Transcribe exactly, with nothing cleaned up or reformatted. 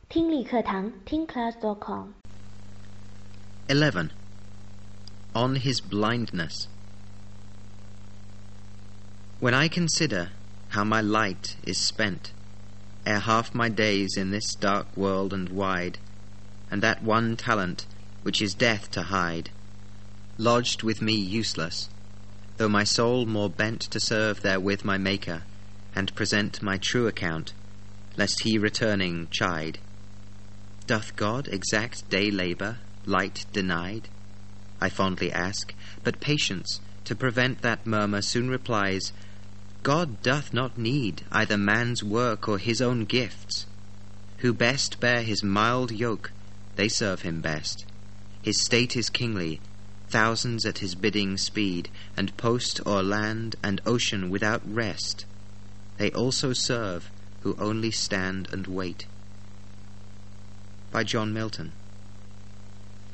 听力课堂听 class dot com。 eleven. On his blindness. When I consider how my light is spent, ere half my days in this dark world and wide, and that one talent which is death to hide, lodged with me useless, though my soul more bent to serve therewith my Maker, and present my true account, lest he returning chide. Doth God exact day labour, light denied? I fondly ask, but patience, to prevent that murmur, soon replies, God doth not need either man's work or his own gifts. Who best bear his mild yoke, they serve him best. His state is kingly, thousands at his bidding speed, and post o'er land and ocean without rest. They also serve who only stand and wait. By John Milton.